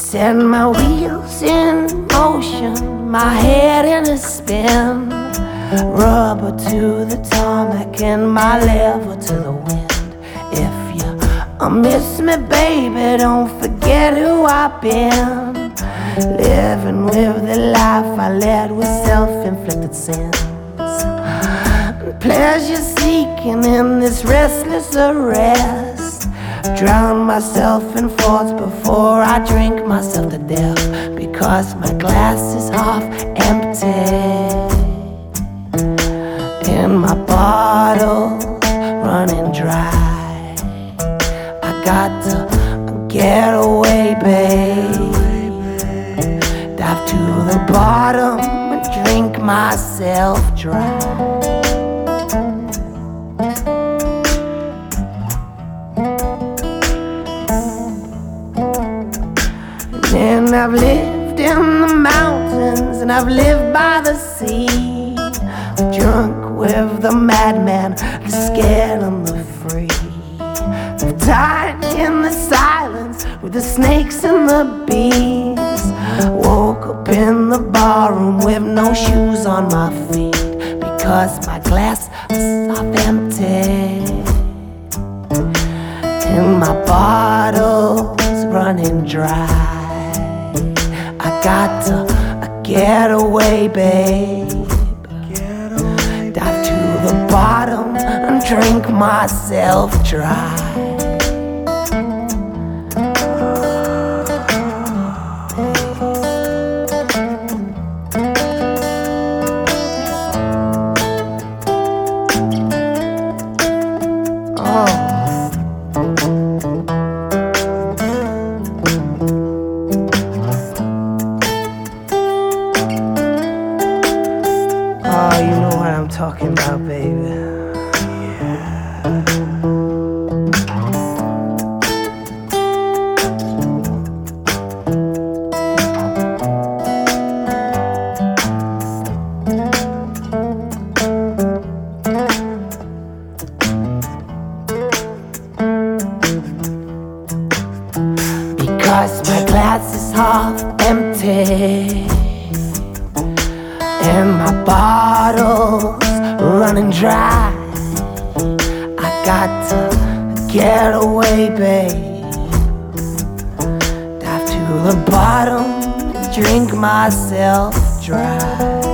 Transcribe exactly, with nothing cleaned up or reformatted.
Set my wheels in motion, my head in a spin. Rubber to the tarmac and my level to the wind. If you uh, miss me, baby, don't forget who I've been. Living with the life I led with self-inflicted sins. Pleasure seeking in this restless arrest. Drown myself in thoughts before I drink myself to death, because my glass is half empty and my bottle running dry. I got to get away, babe. Dive to the bottom and drink myself dry. And I've lived in the mountains and I've lived by the sea, drunk with the madman, the scared and the free. I've died in the silence with the snakes and the bees. Woke up in the barroom with no shoes on my feet, because my glass is half empty and my bottle's running dry. I got to uh, get away, babe. Dive to the bottom and drink myself dry. Oh, you know what I'm talking about, baby. Because my glass is half empty and my bottle's running dry. I got to get away, babe. Dive to the bottom, drink myself dry.